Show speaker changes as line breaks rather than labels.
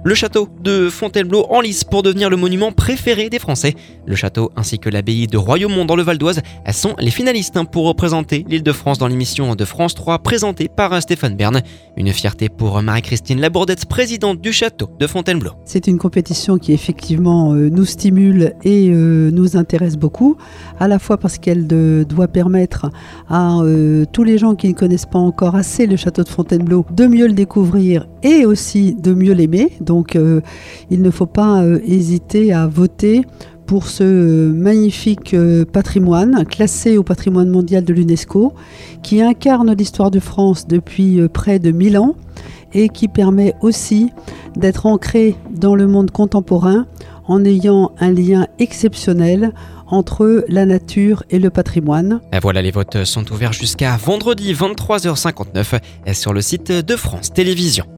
Le château de Fontainebleau en lice pour devenir le monument préféré des Français. Le château ainsi que l'abbaye de Royaumont dans le Val d'Oise sont les finalistes pour représenter l'Île-de-France dans l'émission de France 3 présentée par Stéphane Bern. Une fierté pour Marie-Christine Labourdette, présidente du château de Fontainebleau.
C'est une compétition qui effectivement nous stimule et nous intéresse beaucoup, à la fois parce qu'elle doit permettre à tous les gens qui ne connaissent pas encore assez le château de Fontainebleau de mieux le découvrir et aussi de mieux l'aimer. Donc il ne faut pas hésiter à voter pour ce magnifique patrimoine classé au patrimoine mondial de l'UNESCO qui incarne l'histoire de France depuis près de 1000 ans et qui permet aussi d'être ancré dans le monde contemporain en ayant un lien exceptionnel entre la nature et le patrimoine.
Et voilà, les votes sont ouverts jusqu'à vendredi 23h59 sur le site de France Télévisions.